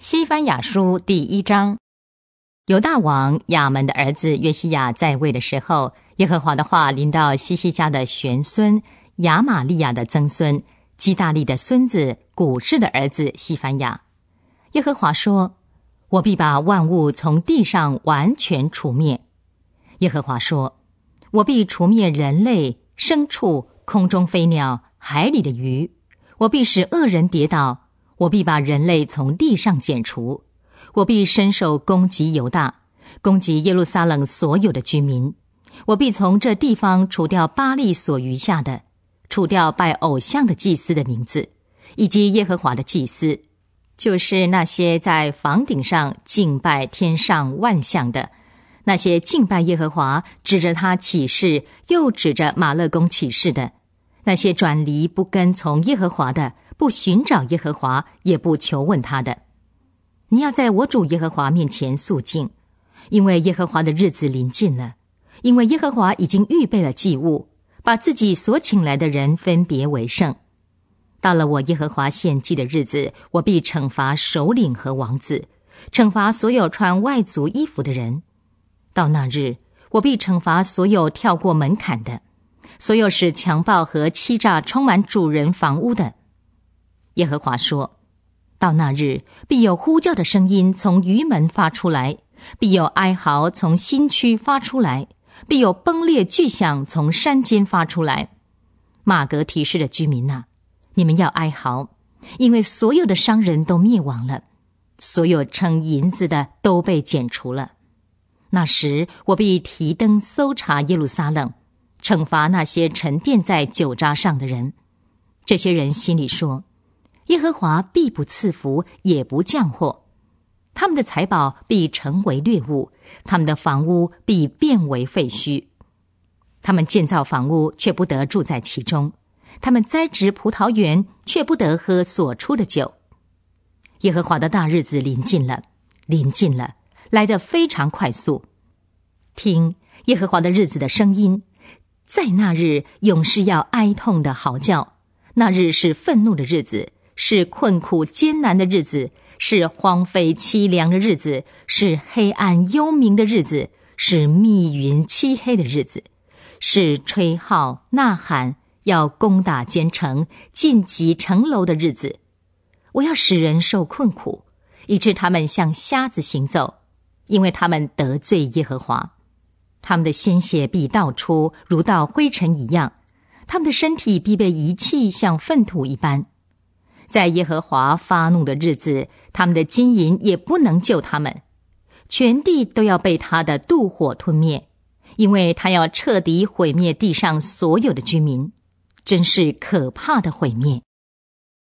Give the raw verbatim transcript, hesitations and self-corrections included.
西番雅书第一章。犹大王亚门的儿子约西亚在位的时候，耶和华的话临到西西家的玄孙亚玛利亚的曾孙基大利的孙子古示的儿子西番雅。耶和华说，我必把万物从地上完全除灭。耶和华说，我必除灭人类、牲畜、空中飞鸟、海里的鱼，我必使恶人跌倒，我必把人类从地上剪除，我必伸手攻击犹大，攻击耶路撒冷所有的居民，我必从这地方除掉巴力所余下的，除掉拜偶像的祭司的名字，以及耶和华的祭司，就是那些在房顶上敬拜天上万象的，那些敬拜耶和华，指着他起誓，又指着马勒公起誓的，那些转离不跟从耶和华的，不寻找耶和华，也不求问他的。你要在我主耶和华面前肃静，因为耶和华的日子临近了，因为耶和华已经预备了祭物，把自己所请来的人分别为圣。到了我耶和华献祭的日子，我必惩罚首领和王子，惩罚所有穿外族衣服的人。到那日，我必惩罚所有跳过门槛的，所有使强暴和欺诈充满主人房屋的。耶和华说，到那日，必有呼叫的声音从鱼门发出来，必有哀嚎从新区发出来，必有崩裂巨响从山间发出来。马革提示的居民啊，你们要哀嚎，因为所有的商人都灭亡了，所有称银子的都被剪除了。那时，我必提灯搜查耶路撒冷，惩罚那些沉淀在酒渣上的人。这些人心里说，耶和华必不赐福，也不降祸，他们的财宝必成为掠物，他们的房屋必变为废墟。他们建造房屋，却不得住在其中，他们栽植葡萄园，却不得喝所出的酒。耶和华的大日子临近了，临近了，来得非常快速。听耶和华的日子的声音，在那日，勇士要哀痛的嚎叫。那日是愤怒的日子，是困苦艰难的日子，是荒废凄凉的日子，是黑暗幽冥的日子，是密云漆黑的日子，是吹号呐喊，要攻打坚城，进击城楼的日子。我要使人受困苦，以致他们像瞎子行走，因为他们得罪耶和华。他们的鲜血必倒出，如倒灰尘一样，他们的身体必被遗弃，像粪土一般。在耶和华发怒的日子，他们的金银也不能救他们，全地都要被他的妒火吞灭，因为他要彻底毁灭地上所有的居民，真是可怕的毁灭。